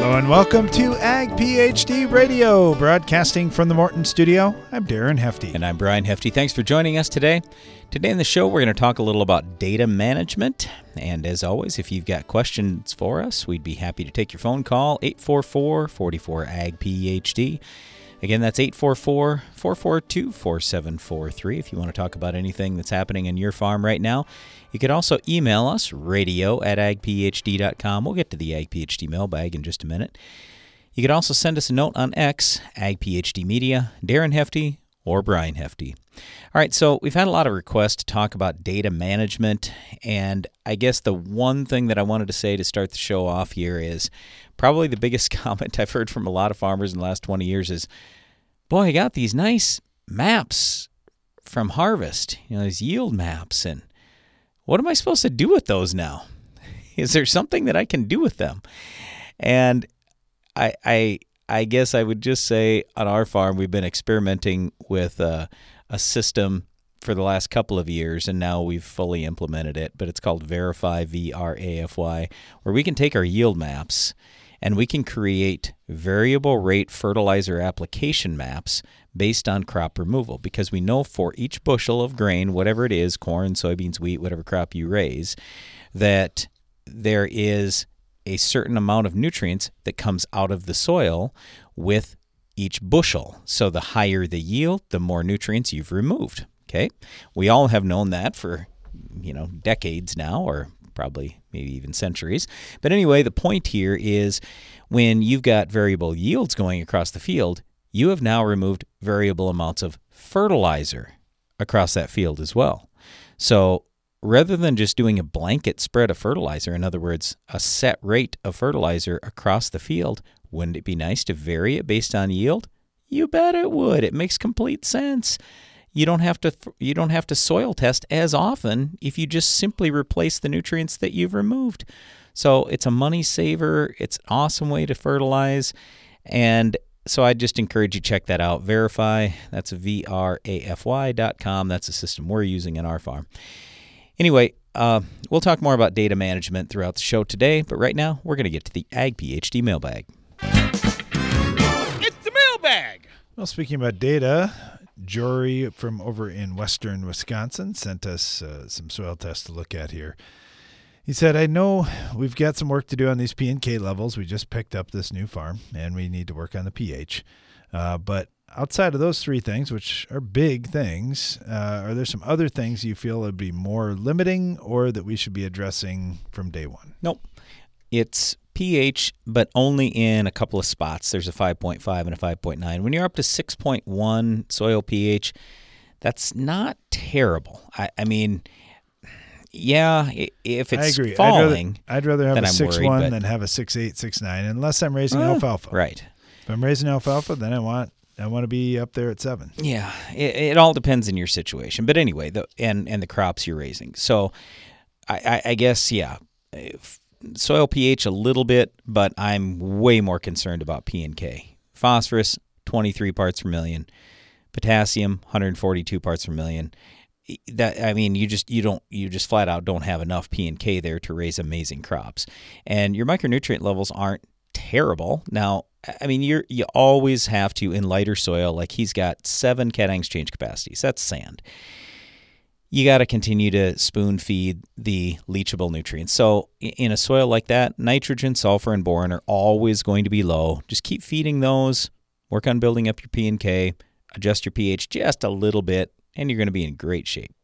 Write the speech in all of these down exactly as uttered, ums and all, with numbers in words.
Hello and welcome to Ag PhD Radio, broadcasting from the Morton Studio. I'm Darren Hefty. And I'm Brian Hefty. Thanks for joining us today. Today in the show, we're going to talk a little about data management. And as always, if you've got questions for us, we'd be happy to take your phone call, eight four four, four four, A G P H D. Again, that's eight four four, four four two, four seven four three if you want to talk about anything that's happening in your farm right now. You can also email us, radio at ag p h d dot com. We'll get to the Ag PhD mailbag in just a minute. You can also send us a note on X, Ag PhD Media, Darren Hefty, or Brian Hefty. All right, so we've had a lot of requests to talk about data management, and I guess the one thing that I wanted to say to start the show off here is probably the biggest comment I've heard from a lot of farmers in the last twenty years is, boy, I got these nice maps from Harvest, you know, these yield maps, and what am I supposed to do with those now? Is there something that I can do with them? And I I I guess I would just say on our farm, we've been experimenting with uh, a system for the last couple of years, and now we've fully implemented it, but it's called Verify, V R A F Y, where we can take our yield maps and we can create variable rate fertilizer application maps based on crop removal, because we know for each bushel of grain, whatever it is, corn, soybeans, wheat, whatever crop you raise, that there is a certain amount of nutrients that comes out of the soil with each bushel. So the higher the yield, the more nutrients you've removed. Okay? We all have known that for, you know, decades now, or probably maybe even centuries. But anyway, the point here is when you've got variable yields going across the field, you have now removed variable amounts of fertilizer across that field as well. So rather than just doing a blanket spread of fertilizer, in other words, a set rate of fertilizer across the field, wouldn't it be nice to vary it based on yield? You bet it would. It makes complete sense. You don't have to you don't have to soil test as often if you just simply replace the nutrients that you've removed. So it's a money saver. It's an awesome way to fertilize. And so I just encourage you to check that out. Verify, that's V R A F Y dot com. That's the system we're using in our farm. Anyway, uh, we'll talk more about data management throughout the show today, but right now we're going to get to the Ag PhD mailbag. It's the mailbag! Well, speaking about data, Jory from over in western Wisconsin sent us uh, some soil tests to look at here. He said, I know we've got some work to do on these P and K levels. We just picked up this new farm, and we need to work on the pH. Uh, but outside of those three things, which are big things, uh, are there some other things you feel would be more limiting or that we should be addressing from day one? Nope. It's pH, but only in a couple of spots. There's a five point five and a five point nine. When you're up to six point one soil pH, that's not terrible. I, I mean, yeah, if it's I agree. falling, I'd rather, I'd rather have then a I'm six worried, one but- than have a six eight, six nine, unless I'm raising Uh, alfalfa. right. If I'm raising alfalfa, then I want I want to be up there at seven. Yeah, it, it all depends on your situation. But anyway, the and, and the crops you're raising. So I, I, I guess, yeah, if soil pH a little bit, but I'm way more concerned about P and K. Phosphorus, twenty-three parts per million. Potassium, one hundred forty-two parts per million. That I mean, you just you don't you just flat out don't have enough P and K there to raise amazing crops. And your micronutrient levels aren't terrible. Now, I mean, you're you always have to, in lighter soil, like he's got seven cation exchange capacities. That's sand. You got to continue to spoon feed the leachable nutrients. So in a soil like that, nitrogen, sulfur, and boron are always going to be low. Just keep feeding those. Work on building up your P and K. Adjust your pH just a little bit, and you're going to be in great shape.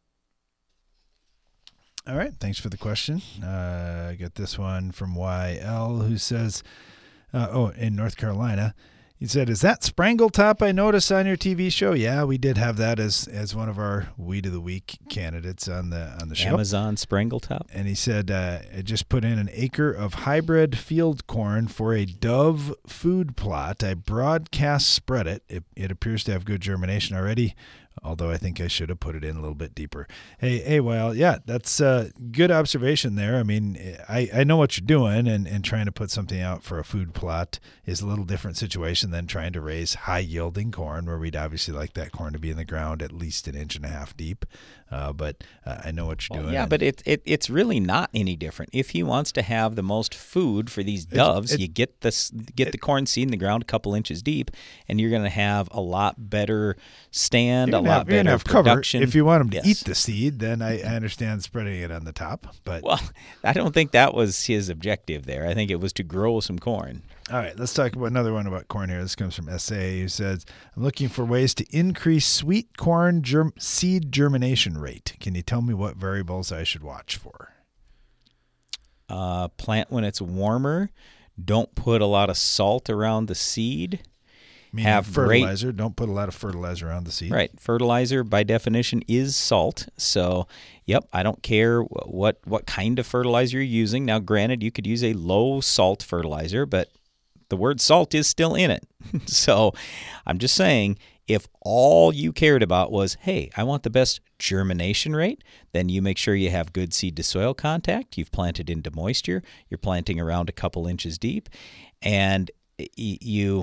All right. Thanks for the question. Uh, I got this one from Y L who says, uh, oh, in North Carolina, he said, is that Sprangle Top I noticed on your T V show? Yeah, we did have that as as one of our Weed of the Week candidates on the on the show. Amazon Sprangle Top. And he said, uh, I just put in an acre of hybrid field corn for a Dove food plot. I broadcast spread it. It, it appears to have good germination already, although I think I should have put it in a little bit deeper. Hey, hey, well, yeah, that's a good observation there. I mean, I, I know what you're doing, and, and trying to put something out for a food plot is a little different situation than trying to raise high-yielding corn, where we'd obviously like that corn to be in the ground at least an inch and a half deep. Uh, but uh, I know what you're well, doing. Yeah, but it, it it's really not any different. If he wants to have the most food for these doves, it, it, you get this get it, the corn seed in the ground a couple inches deep, and you're going to have a lot better stand, a lot have, better have production. Cover. If you want them to yes. eat the seed, then I, I understand spreading it on the top. But well, I don't think that was his objective there. I think it was to grow some corn. All right, let's talk about another one about corn here. This comes from S A, who says, I'm looking for ways to increase sweet corn germ- seed germination rate. Can you tell me what variables I should watch for? Uh, plant when it's warmer. Don't put a lot of salt around the seed. Meaning have fertilizer. Great, don't put a lot of fertilizer around the seed. Right. Fertilizer, by definition, is salt. So, yep, I don't care what, what kind of fertilizer you're using. Now, granted, you could use a low salt fertilizer, but the word salt is still in it. So I'm just saying, if all you cared about was, hey, I want the best germination rate, then you make sure you have good seed to soil contact. You've planted into moisture. You're planting around a couple inches deep. And you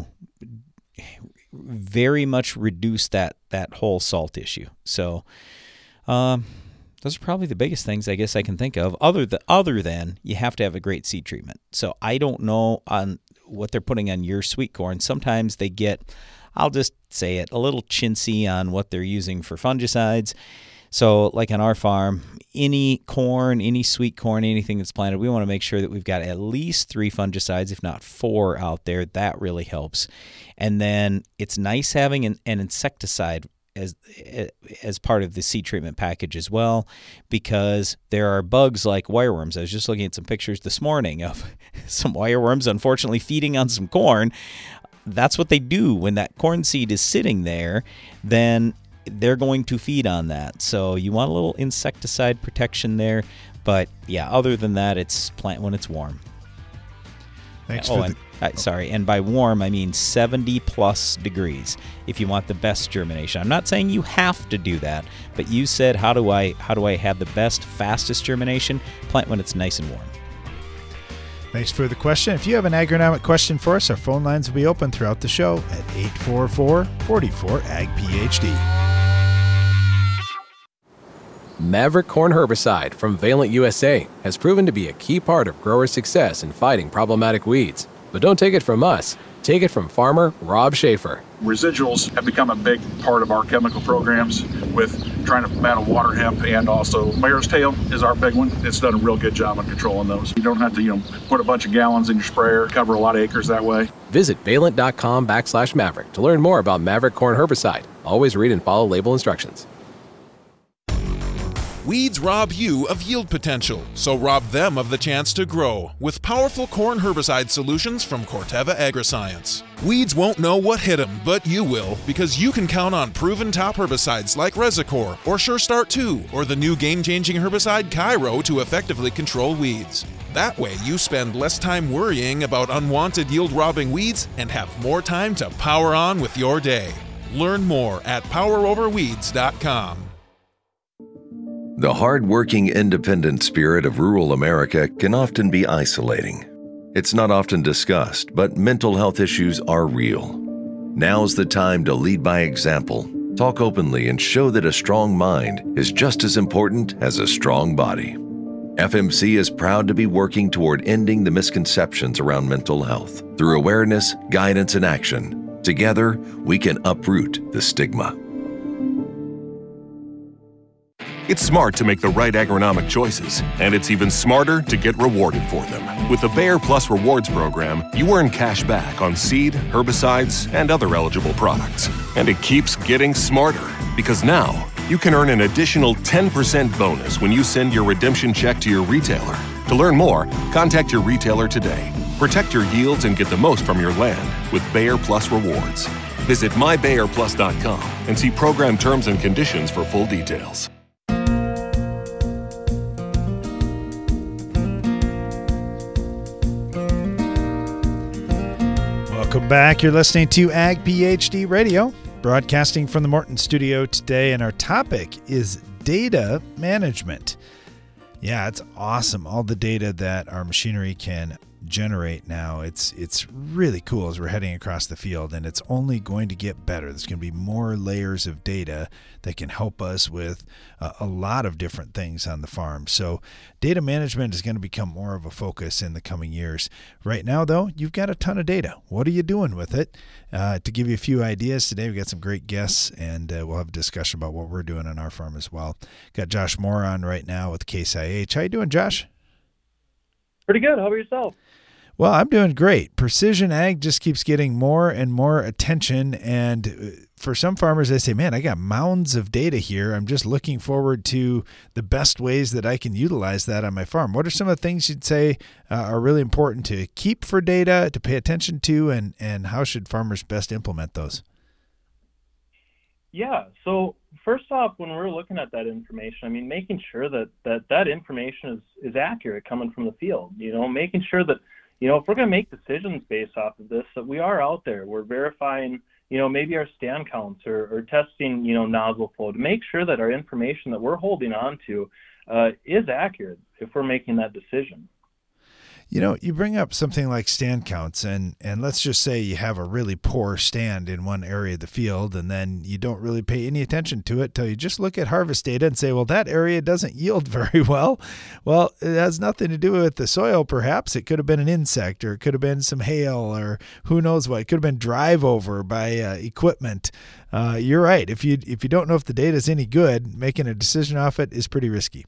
very much reduce that, that whole salt issue. So um, those are probably the biggest things I guess I can think of. Other than, other than you have to have a great seed treatment. So I don't know on what they're putting on your sweet corn. Sometimes they get, I'll just say it, a little chintzy on what they're using for fungicides. So like on our farm, any corn, any sweet corn, anything that's planted, we want to make sure that we've got at least three fungicides, if not four out there. That really helps. And then it's nice having an, an insecticide as as part of the seed treatment package as well, because there are bugs like wireworms. I was just looking at some pictures this morning of some wireworms, unfortunately, feeding on some corn. That's what they do when that corn seed is sitting there. Then they're going to feed on that. So you want a little insecticide protection there. But yeah, other than that, it's plant when it's warm. Thanks oh, for and, the- uh, sorry, and by warm, I mean seventy plus degrees if you want the best germination. I'm not saying you have to do that, but you said, how do I how do I have the best, fastest germination? Plant when it's nice and warm. Thanks for the question. If you have an agronomic question for us, our phone lines will be open throughout the show at eight four four, four four, A G P H D. Maverick Corn Herbicide from Valent U S A has proven to be a key part of growers' success in fighting problematic weeds. But don't take it from us. Take it from farmer Rob Schaefer. Residuals have become a big part of our chemical programs with trying to battle water hemp, and also mare's tail is our big one. It's done a real good job on controlling those. You don't have to, you know, put a bunch of gallons in your sprayer, cover a lot of acres that way. Visit valent.com backslash Maverick to learn more about Maverick Corn Herbicide. Always read and follow label instructions. Weeds rob you of yield potential, so rob them of the chance to grow with powerful corn herbicide solutions from Corteva Agriscience. Weeds won't know what hit them, but you will, because you can count on proven top herbicides like Resicor or Sure Start two or the new game-changing herbicide Cairo to effectively control weeds. That way, you spend less time worrying about unwanted yield-robbing weeds and have more time to power on with your day. Learn more at power over weeds dot com. The hard-working, independent spirit of rural America can often be isolating. It's not often discussed, but mental health issues are real. Now's the time to lead by example, talk openly, and show that a strong mind is just as important as a strong body. F M C is proud to be working toward ending the misconceptions around mental health through awareness, guidance, and action. Together, we can uproot the stigma. It's smart to make the right agronomic choices, and it's even smarter to get rewarded for them. With the Bayer Plus Rewards program, you earn cash back on seed, herbicides, and other eligible products. And it keeps getting smarter, because now you can earn an additional ten percent bonus when you send your redemption check to your retailer. To learn more, contact your retailer today. Protect your yields and get the most from your land with Bayer Plus Rewards. Visit my bayer plus dot com and see program terms and conditions for full details. Welcome back. You're listening to Ag PhD Radio, broadcasting from the Morton studio today, and our topic is data management. Yeah, it's awesome. All the data that our machinery can generate now, it's it's really cool as we're heading across the field, and it's only going to get better. There's going to be more layers of data that can help us with uh, a lot of different things on the farm. So data management is going to become more of a focus in the coming years. Right now, though, you've got a ton of data. What are you doing with it? Uh, to give you a few ideas today, we've got some great guests, and uh, we'll have a discussion about what we're doing on our farm as well. Got Josh Moore on right now with Case I H. How you doing, Josh? Pretty good. How about yourself? Well, I'm doing great. Precision ag just keeps getting more and more attention. And for some farmers, they say, man, I got mounds of data here. I'm just looking forward to the best ways that I can utilize that on my farm. What are some of the things you'd say uh, are really important to keep for data, to pay attention to, and, and how should farmers best implement those? Yeah. So first off, when we're looking at that information, I mean, making sure that that, that information is, is accurate coming from the field, you know, making sure that, you know, if we're going to make decisions based off of this, that we are out there, we're verifying, you know, maybe our stand counts or, or testing, you know, nozzle flow to make sure that our information that we're holding on to uh, is accurate if we're making that decision. You know, you bring up something like stand counts, and, and let's just say you have a really poor stand in one area of the field, and then you don't really pay any attention to it till you just look at harvest data and say, well, that area doesn't yield very well. Well, it has nothing to do with the soil, perhaps. It could have been an insect, or it could have been some hail, or who knows what. It could have been drive over by uh, equipment. Uh, you're right. If you if you don't know if the data is any good, making a decision off it is pretty risky.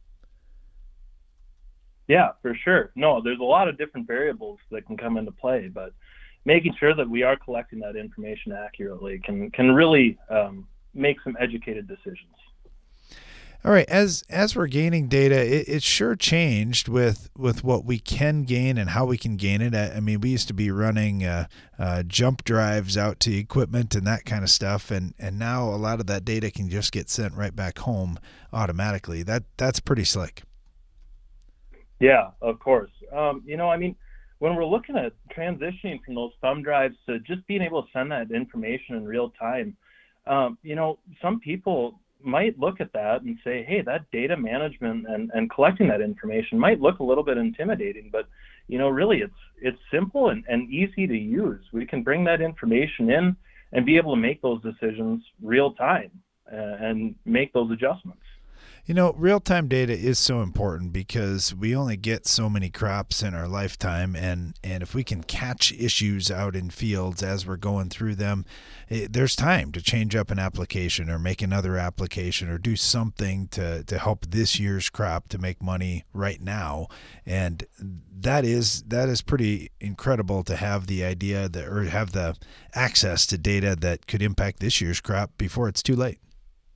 Yeah, for sure. No, there's a lot of different variables that can come into play, but making sure that we are collecting that information accurately can can really um, make some educated decisions. All right, as as we're gaining data, it, it sure changed with with what we can gain and how we can gain it. I, I mean, we used to be running uh, uh, jump drives out to equipment and that kind of stuff, and, and now a lot of that data can just get sent right back home automatically. That that's pretty slick. Yeah, of course. Um, you know, I mean, when we're looking at transitioning from those thumb drives to just being able to send that information in real time, um, you know, some people might look at that and say, hey, that data management and, and collecting that information might look a little bit intimidating, but, you know, really it's it's simple and, and easy to use. We can bring that information in and be able to make those decisions real time uh, and make those adjustments. You know, real-time data is so important because we only get so many crops in our lifetime, and, and if we can catch issues out in fields as we're going through them, it, there's time to change up an application or make another application or do something to, to help this year's crop to make money right now. And that is that is pretty incredible to have the idea that, or have the access to data that could impact this year's crop before it's too late.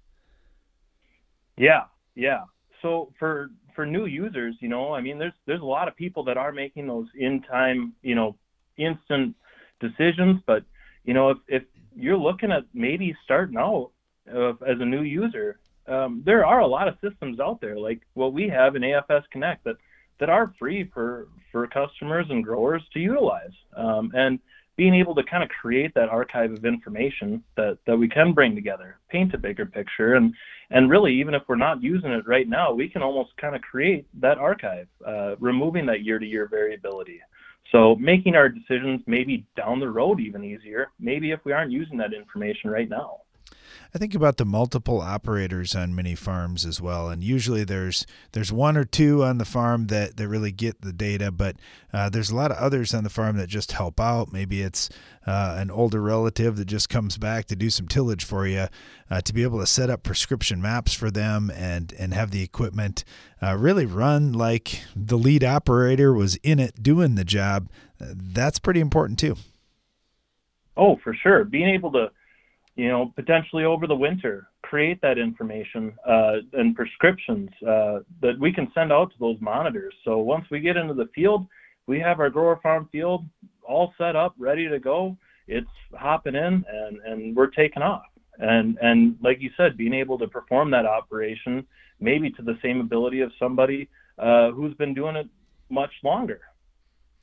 Yeah. Yeah. So for for new users, you know, I mean, there's there's a lot of people that are making those in time, you know, instant decisions. But, you know, if, if you're looking at maybe starting out uh, as a new user, um, there are a lot of systems out there like what we have in A F S Connect that, that are free for, for customers and growers to utilize. Um, and being able to kind of create that archive of information that, that we can bring together, paint a bigger picture. And, and really, even if we're not using it right now, we can almost kind of create that archive, uh, removing that year-to-year variability. So making our decisions maybe down the road even easier, maybe if we aren't using that information right now. I think about the multiple operators on many farms as well, and usually there's there's one or two on the farm that, that really get the data, but uh, there's a lot of others on the farm that just help out. Maybe it's uh, an older relative that just comes back to do some tillage for you, uh, to be able to set up prescription maps for them and, and have the equipment uh, really run like the lead operator was in it doing the job. Uh, that's pretty important too. Oh, for sure. Being able to, you know, potentially over the winter, create that information uh, and prescriptions uh, that we can send out to those monitors. So once we get into the field, we have our grower farm field all set up, ready to go. It's hopping in and, and we're taking off. And, and like you said, being able to perform that operation, maybe to the same ability of somebody uh, who's been doing it much longer.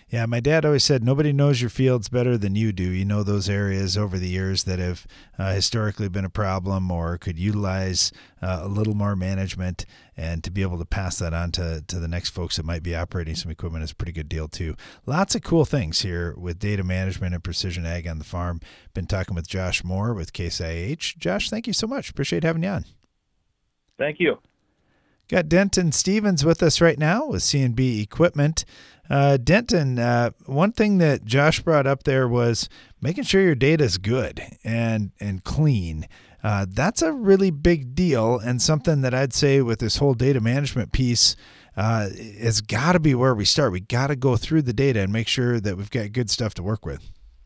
Yeah, my dad always said nobody knows your fields better than you do. You know those areas over the years that have uh, historically been a problem or could utilize uh, a little more management, and to be able to pass that on to, to the next folks that might be operating some equipment is a pretty good deal too. Lots of cool things here with data management and precision ag on the farm. Been talking with Josh Moore with Case I H. Josh, thank you so much. Appreciate having you on. Thank you. Got Denton Stevens with us right now with C and B Equipment. Uh, Denton, uh, one thing that Josh brought up there was making sure your data is good and and clean. Uh, that's a really big deal, and something that I'd say with this whole data management piece uh, has got to be where we start. We got to go through the data and make sure that we've got good stuff to work with.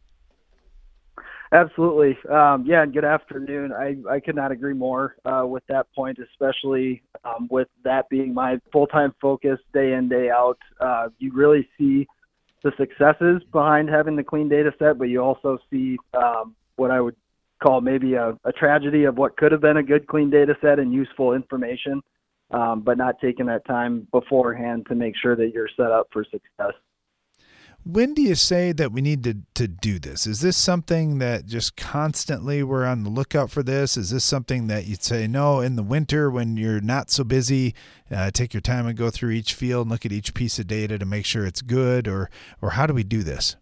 Absolutely. Um, yeah, and good afternoon. I, I could not agree more uh, with that point, especially um, with that being my full-time focus day in, day out. Uh, you really see the successes behind having the clean data set, but you also see um, what I would call maybe a, a tragedy of what could have been a good clean data set and useful information, um, but not taking that time beforehand to make sure that you're set up for success. When do you say that we need to, to do this? Is this something that just constantly we're on the lookout for this? Is this something that you'd say, no, in the winter when you're not so busy, uh, take your time and go through each field and look at each piece of data to make sure it's good? Or, or how do we do this?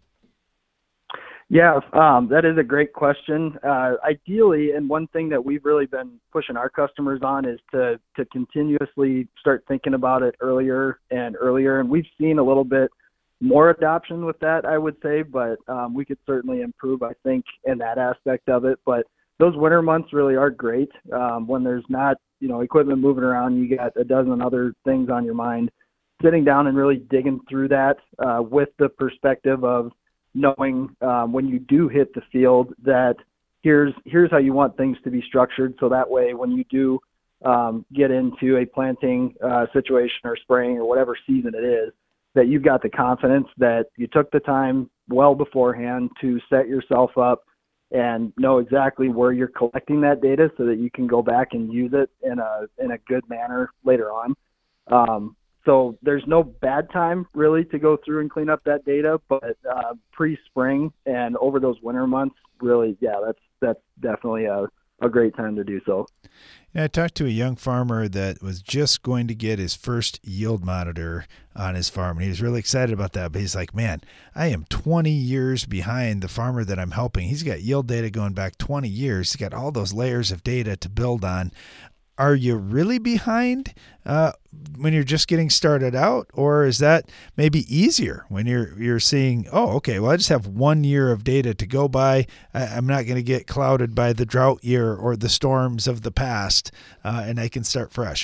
Yeah, um, that is a great question. Uh, ideally, and one thing that we've really been pushing our customers on is to, to continuously start thinking about it earlier and earlier. And we've seen a little bit more adoption with that, I would say, but um, we could certainly improve, I think, in that aspect of it. But those winter months really are great um, when there's not, you know, equipment moving around. You got a dozen other things on your mind. Sitting down and really digging through that uh, with the perspective of knowing um, when you do hit the field that here's here's how you want things to be structured. So that way, when you do um, get into a planting uh, situation or spraying or whatever season it is, that you've got the confidence that you took the time well beforehand to set yourself up and know exactly where you're collecting that data so that you can go back and use it in a in a good manner later on. Um, so there's no bad time really to go through and clean up that data, but uh, pre-spring and over those winter months, really, yeah, that's that's definitely a, a great time to do so. Yeah, I talked to a young farmer that was just going to get his first yield monitor on his farm, and he was really excited about that. But he's like, man, I am twenty years behind the farmer that I'm helping. He's got yield data going back twenty years. He's got all those layers of data to build on. Are you really behind uh, when you're just getting started out, or is that maybe easier when you're you're seeing, oh, okay, well, I just have one year of data to go by. I, I'm not going to get clouded by the drought year or the storms of the past, uh, and I can start fresh.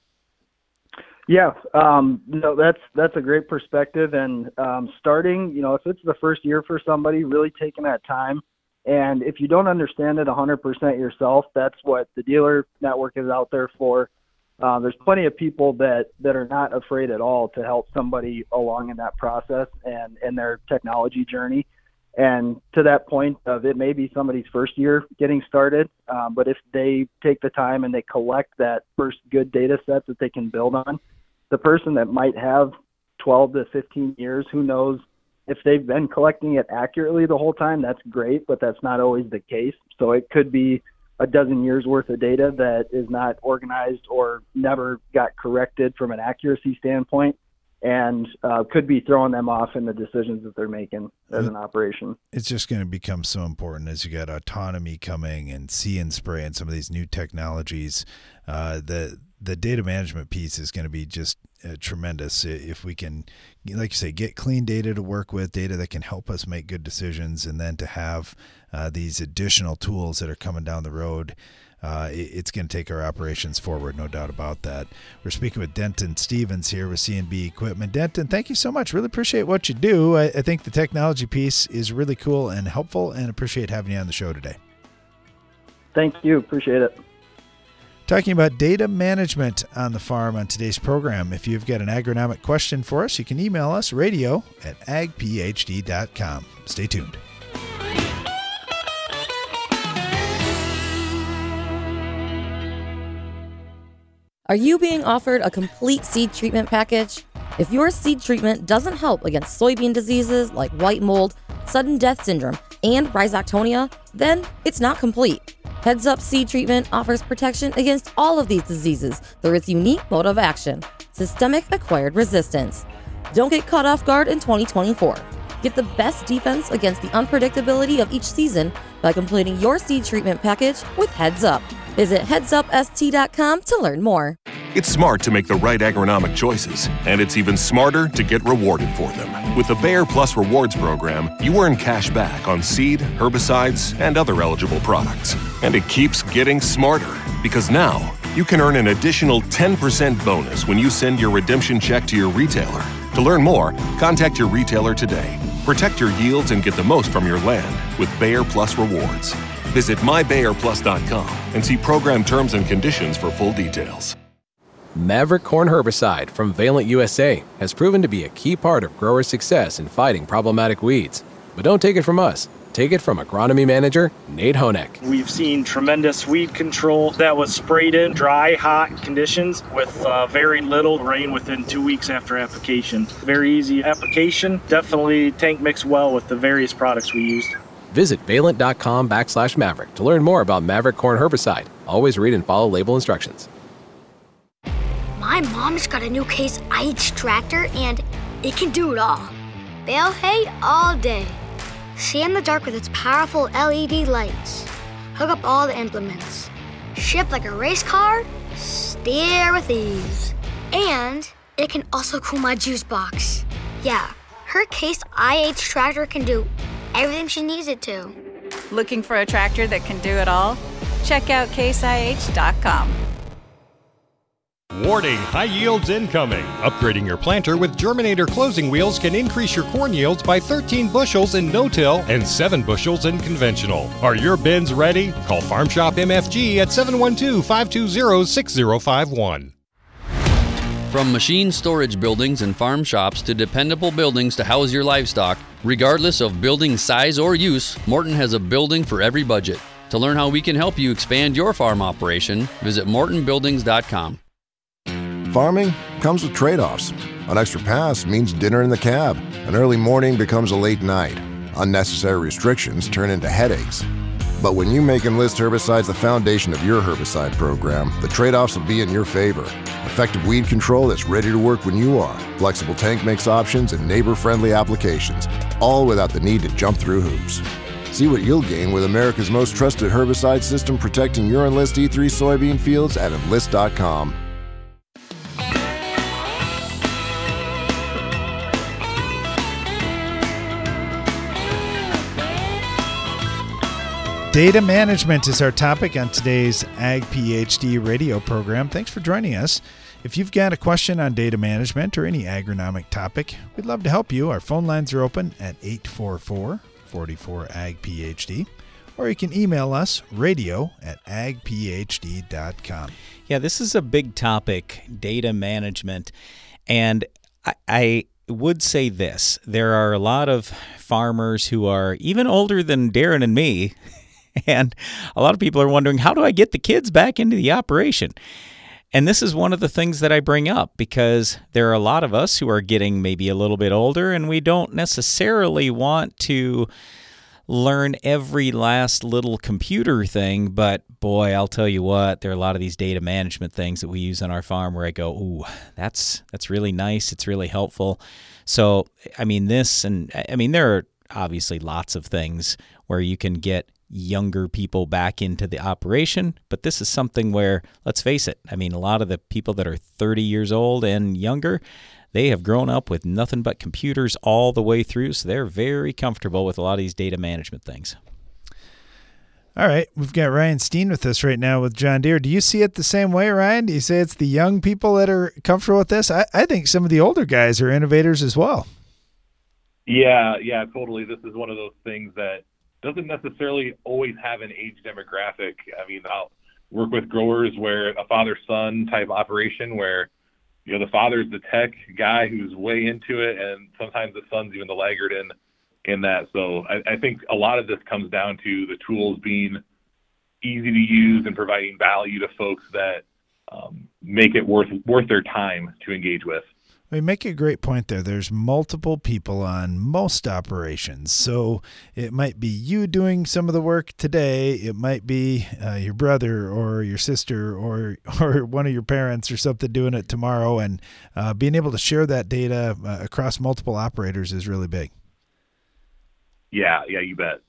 Yeah, um, no, that's that's a great perspective. And um, starting, you know, if it's the first year for somebody, really taking that time. And if you don't understand it one hundred percent yourself, that's what the dealer network is out there for. Uh, there's plenty of people that, that are not afraid at all to help somebody along in that process and in their technology journey. And to that point of it may be somebody's first year getting started, um, but if they take the time and they collect that first good data set that they can build on, the person that might have twelve to fifteen years, who knows, if they've been collecting it accurately the whole time, that's great, but that's not always the case. So it could be a dozen years worth of data that is not organized or never got corrected from an accuracy standpoint, and uh, could be throwing them off in the decisions that they're making as an operation. It's just going to become so important as you got autonomy coming and See and Spray and some of these new technologies. Uh, the the data management piece is going to be just uh, tremendous if we can, like you say, get clean data to work with, data that can help us make good decisions, and then to have uh, these additional tools that are coming down the road. Uh, it, it's going to take our operations forward, no doubt about that. We're speaking with Denton Stevens here with C and B Equipment. Denton, thank you so much. Really appreciate what you do. I, I think the technology piece is really cool and helpful, and appreciate having you on the show today. Thank you. Appreciate it. Talking about data management on the farm on today's program. If you've got an agronomic question for us, you can email us, radio at ag p h d dot com. Stay tuned. Are you being offered a complete seed treatment package? If your seed treatment doesn't help against soybean diseases like white mold, sudden death syndrome, and rhizoctonia, then it's not complete. Heads Up Seed Treatment offers protection against all of these diseases through its unique mode of action, systemic acquired resistance. Don't get caught off guard in twenty twenty-four. Get the best defense against the unpredictability of each season by completing your seed treatment package with Heads Up. Visit heads up s t dot com to learn more. It's smart to make the right agronomic choices, and it's even smarter to get rewarded for them. With the Bayer Plus Rewards program, you earn cash back on seed, herbicides, and other eligible products. And it keeps getting smarter, because now you can earn an additional ten percent bonus when you send your redemption check to your retailer. To learn more, contact your retailer today. Protect your yields and get the most from your land with Bayer Plus Rewards. Visit my bayer plus dot com and see program terms and conditions for full details. Maverick Corn Herbicide from Valent U S A has proven to be a key part of growers' success in fighting problematic weeds. But don't take it from us. Take it from Agronomy Manager Nate Honeck. We've seen tremendous weed control that was sprayed in dry, hot conditions with uh, very little rain within two weeks after application. Very easy application. Definitely tank mix well with the various products we used. Visit valent.com backslash Maverick to learn more about Maverick Corn Herbicide. Always read and follow label instructions. My mom's got a new Case I H tractor and it can do it all. Bale hay all day. See in the dark with its powerful L E D lights. Hook up all the implements. Shift like a race car. Steer with ease. And it can also cool my juice box. Yeah, her Case I H tractor can do everything she needs it to. Looking for a tractor that can do it all? Check out case i h dot com. Warning, high yields incoming. Upgrading your planter with Germinator closing wheels can increase your corn yields by thirteen bushels in no-till and seven bushels in conventional. Are your bins ready? Call Farm Shop M F G at seven one two, five two zero, six zero five one. From machine storage buildings and farm shops to dependable buildings to house your livestock, regardless of building size or use, Morton has a building for every budget. To learn how we can help you expand your farm operation, visit morton buildings dot com. Farming comes with trade-offs. An extra pass means dinner in the cab. An early morning becomes a late night. Unnecessary restrictions turn into headaches. But when you make Enlist herbicides the foundation of your herbicide program, the trade-offs will be in your favor. Effective weed control that's ready to work when you are. Flexible tank mix options and neighbor-friendly applications, all without the need to jump through hoops. See what you'll gain with America's most trusted herbicide system protecting your Enlist E three soybean fields at enlist dot com. Data management is our topic on today's Ag PhD radio program. Thanks for joining us. If you've got a question on data management or any agronomic topic, we'd love to help you. Our phone lines are open at eight four four, four four, A G P H D, or you can email us, radio at ag p h d dot com. Yeah, this is a big topic, data management, and I, I would say this. There are a lot of farmers who are even older than Darren and me, and a lot of people are wondering, how do I get the kids back into the operation? And this is one of the things that I bring up because there are a lot of us who are getting maybe a little bit older and we don't necessarily want to learn every last little computer thing. But boy, I'll tell you what, there are a lot of these data management things that we use on our farm where I go, ooh, that's that's really nice. It's really helpful. So, I mean, this and I mean, there are obviously lots of things where you can get younger people back into the operation, but this is something where, let's face it, I mean, a lot of the people that are thirty years old and younger, they have grown up with nothing but computers all the way through, so they're very comfortable with a lot of these data management things. All right, we've got Ryan Steen with us right now with John Deere. Do you see it the same way, Ryan? Do you say it's the young people that are comfortable with this? I, I think some of the older guys are innovators as well. Yeah, yeah, totally. This is one of those things that doesn't necessarily always have an age demographic. I mean, I'll work with growers where a father-son type operation where, you know, the father's the tech guy who's way into it, and sometimes the son's even the laggard in in that. So I, I think a lot of this comes down to the tools being easy to use and providing value to folks that um, make it worth worth their time to engage with. We make a great point there. There's multiple people on most operations. So it might be you doing some of the work today. It might be uh, your brother or your sister or or one of your parents or something doing it tomorrow. And uh, being able to share that data uh, across multiple operators is really big. Yeah, yeah, you bet.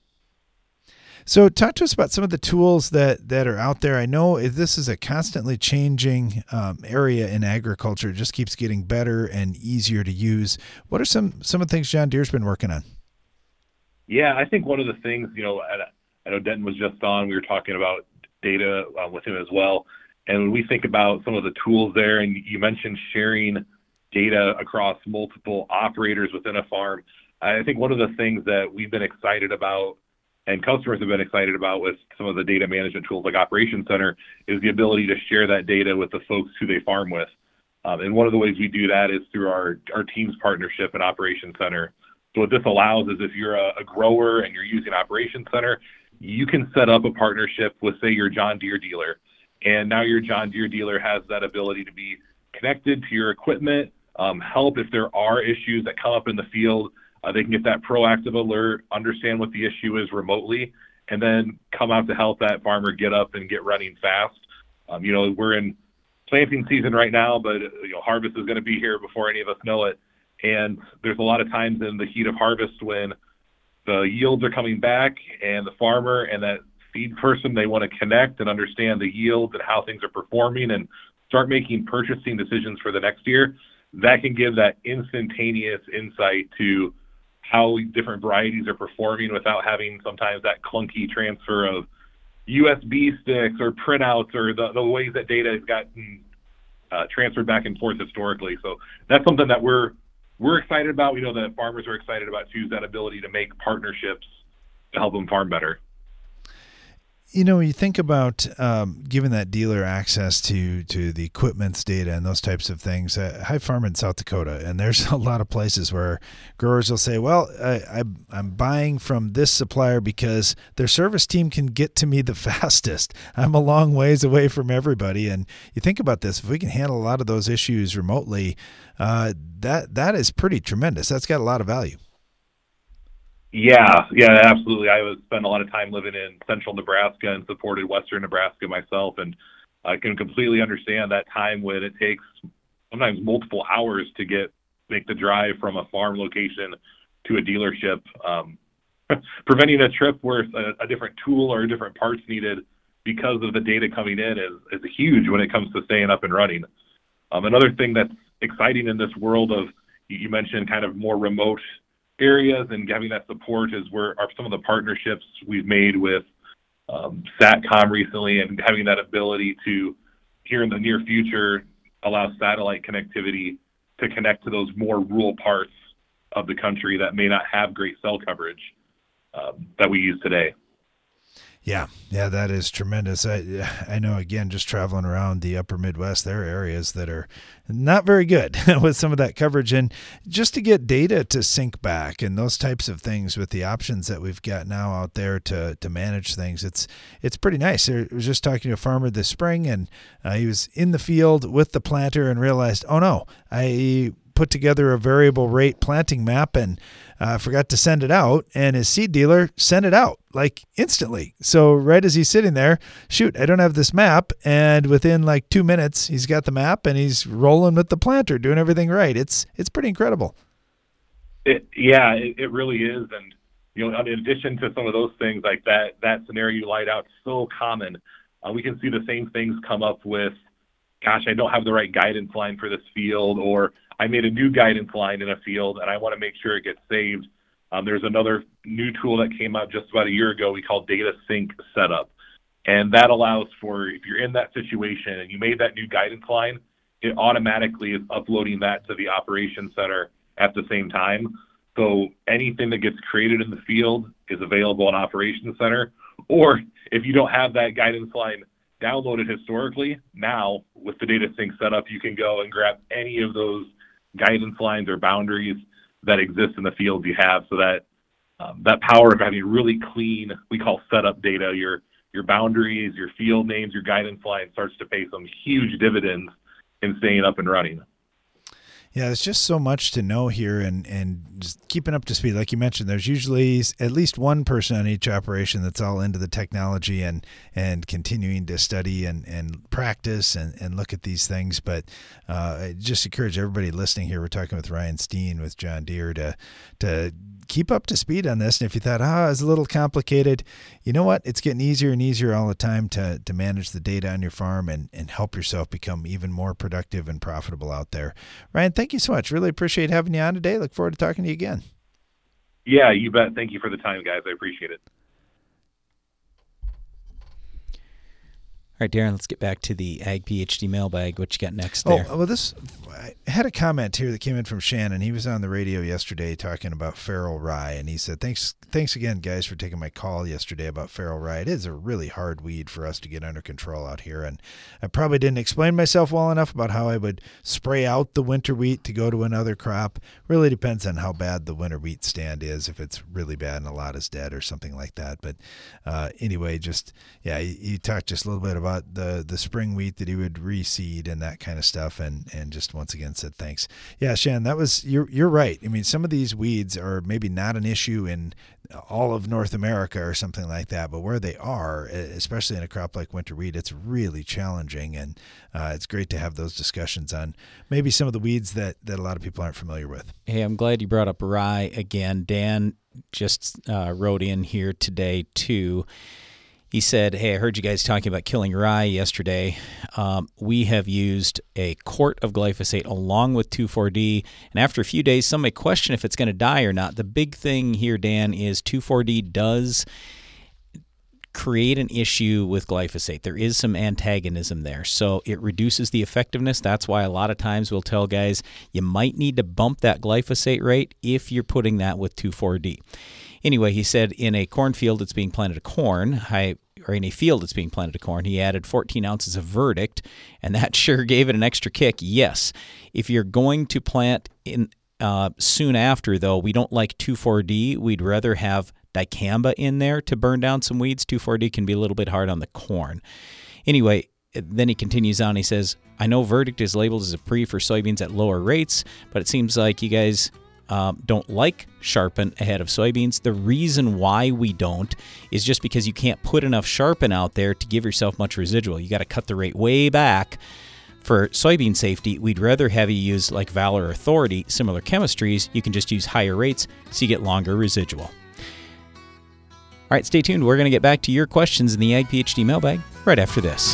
So talk to us about some of the tools that, that are out there. I know this is a constantly changing um, area in agriculture. It just keeps getting better and easier to use. What are some, some of the things John Deere's been working on? Yeah, I think one of the things, you know, I know Denton was just on, we were talking about data uh, with him as well. And when we think about some of the tools there, and you mentioned sharing data across multiple operators within a farm, I think one of the things that we've been excited about and customers have been excited about with some of the data management tools like Operations Center is the ability to share that data with the folks who they farm with. Um, and one of the ways we do that is through our, our team's partnership in Operations Center. So what this allows is if you're a, a grower and you're using Operations Center, you can set up a partnership with, say, your John Deere dealer. And now your John Deere dealer has that ability to be connected to your equipment, um, help if there are issues that come up in the field. Uh, they can get that proactive alert, understand what the issue is remotely, and then come out to help that farmer get up and get running fast. Um, you know, we're in planting season right now, but you know, harvest is going to be here before any of us know it. And there's a lot of times in the heat of harvest when the yields are coming back and the farmer and that seed person, they want to connect and understand the yields and how things are performing and start making purchasing decisions for the next year. That can give that instantaneous insight to how different varieties are performing without having sometimes that clunky transfer of U S B sticks or printouts or the, the ways that data has gotten uh, transferred back and forth historically. So that's something that we're we're excited about. We know that farmers are excited about too, is that ability to make partnerships to help them farm better. You know, you think about um, giving that dealer access to to the equipment's data and those types of things. Uh, I farm in South Dakota, and there's a lot of places where growers will say, well, I, I, I'm buying from this supplier because their service team can get to me the fastest. I'm a long ways away from everybody. And you think about this, if we can handle a lot of those issues remotely, uh, that that is pretty tremendous. That's got a lot of value. Yeah, yeah, absolutely. I was spent a lot of time living in central Nebraska and supported western Nebraska myself, and I can completely understand that time when it takes sometimes multiple hours to get make the drive from a farm location to a dealership. Um, preventing a trip where a, a different tool or different parts needed because of the data coming in is, is huge when it comes to staying up and running. Um, another thing that's exciting in this world of, you mentioned kind of more remote areas and having that support is where are some of the partnerships we've made with um, SATCOM recently, and having that ability to, here in the near future, allow satellite connectivity to connect to those more rural parts of the country that may not have great cell coverage um, that we use today. Yeah, yeah, that is tremendous. I I know, again, just traveling around the upper Midwest, there are areas that are not very good with some of that coverage. And just to get data to sync back and those types of things with the options that we've got now out there to to manage things, it's it's pretty nice. I was just talking to a farmer this spring, and uh, he was in the field with the planter and realized, oh no, I put together a variable rate planting map and uh, forgot to send it out, and his seed dealer sent it out like instantly. So right as he's sitting there, shoot, I don't have this map, and within like two minutes he's got the map and he's rolling with the planter, doing everything right. It's it's pretty incredible. It, yeah, it, it really is. And you know, in addition to some of those things like that, that scenario you laid out, so common. Uh, we can see the same things come up with, gosh, I don't have the right guidance line for this field, or I made a new guidance line in a field and I want to make sure it gets saved. Um, there's another new tool that came out just about a year ago we call Data Sync Setup. And that allows for, if you're in that situation and you made that new guidance line, it automatically is uploading that to the Operations Center at the same time. So anything that gets created in the field is available in Operations Center. Or if you don't have that guidance line downloaded historically, now with the Data Sync Setup, you can go and grab any of those guidance lines or boundaries that exist in the fields you have, so that um, that power of having really clean, we call setup data, your your boundaries, your field names, your guidance line starts to pay some huge dividends in staying up and running. Yeah, there's just so much to know here, and, and just keeping up to speed. Like you mentioned, there's usually at least one person on each operation that's all into the technology and and continuing to study and, and practice and, and look at these things. But uh, I just encourage everybody listening here. We're talking with Ryan Steen with John Deere to to keep up to speed on this. And if you thought, ah, oh, it's a little complicated, you know what? It's getting easier and easier all the time to to manage the data on your farm and, and help yourself become even more productive and profitable out there. Ryan, thank you so much. Really appreciate having you on today. Look forward to talking to you again. Yeah, you bet. Thank you for the time, guys. I appreciate it. All right, Darren, let's get back to the Ag PhD mailbag. What you got next there? Oh, well, this I had a comment here that came in from Shannon. He was on the radio yesterday talking about feral rye, and he said, thanks thanks again, guys, for taking my call yesterday about feral rye. It is a really hard weed for us to get under control out here, and I probably didn't explain myself well enough about how I would spray out the winter wheat to go to another crop. Really depends on how bad the winter wheat stand is, if it's really bad and a lot is dead or something like that. But uh, anyway, just, yeah, he, he talked just a little bit about the the spring wheat that he would reseed and that kind of stuff, and and just once again said thanks. Yeah, Shan, that was you're you're right. I mean, some of these weeds are maybe not an issue in all of North America or something like that, but where they are, especially in a crop like winter wheat, it's really challenging, and uh, it's great to have those discussions on maybe some of the weeds that that a lot of people aren't familiar with. Hey, I'm glad you brought up rye again. Dan just uh, wrote in here today too. He said, hey, I heard you guys talking about killing rye yesterday. Um, we have used a quart of glyphosate along with two four D, and after a few days, some may question if it's going to die or not. The big thing here, Dan, is two four D does create an issue with glyphosate. There is some antagonism there, so it reduces the effectiveness. That's why a lot of times we'll tell guys you might need to bump that glyphosate rate if you're putting that with two four D. Anyway, he said in a cornfield that's being planted of corn, I, or in a field that's being planted of corn, he added fourteen ounces of Verdict, and that sure gave it an extra kick. Yes, if you're going to plant in uh, soon after, though, we don't like two four D. We'd rather have dicamba in there to burn down some weeds. two four D can be a little bit hard on the corn. Anyway, then he continues on. He says, I know Verdict is labeled as a pre for soybeans at lower rates, but it seems like you guys Um, don't like Sharpen ahead of soybeans. The reason why we don't is just because you can't put enough Sharpen out there to give yourself much residual. You got to cut the rate way back. For soybean safety, we'd rather have you use like Valor or Authority, similar chemistries. You can just use higher rates so you get longer residual. All right, stay tuned. We're going to get back to your questions in the Ag PhD mailbag right after this.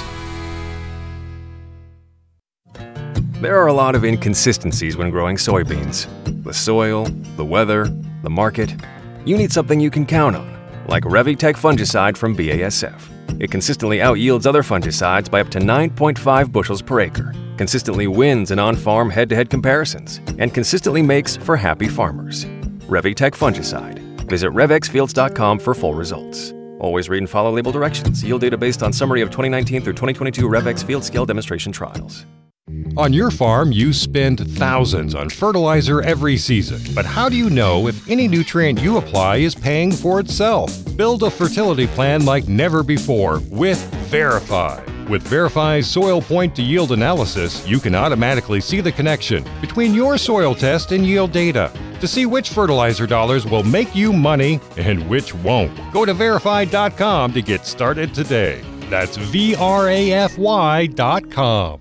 There are a lot of inconsistencies when growing soybeans. The soil, the weather, the market. You need something you can count on, like Revitech fungicide from B A S F. It consistently outyields other fungicides by up to nine point five bushels per acre, consistently wins in on-farm head-to-head comparisons, and consistently makes for happy farmers. Revitech fungicide. Visit revex fields dot com for full results. Always read and follow label directions. Yield data based on summary of twenty nineteen through twenty twenty-two Revex field scale demonstration trials. On your farm, you spend thousands on fertilizer every season. But how do you know if any nutrient you apply is paying for itself? Build a fertility plan like never before with Verify. With Verify's soil point to yield analysis, you can automatically see the connection between your soil test and yield data to see which fertilizer dollars will make you money and which won't. Go to verify dot com to get started today. That's V R A F Y dot com.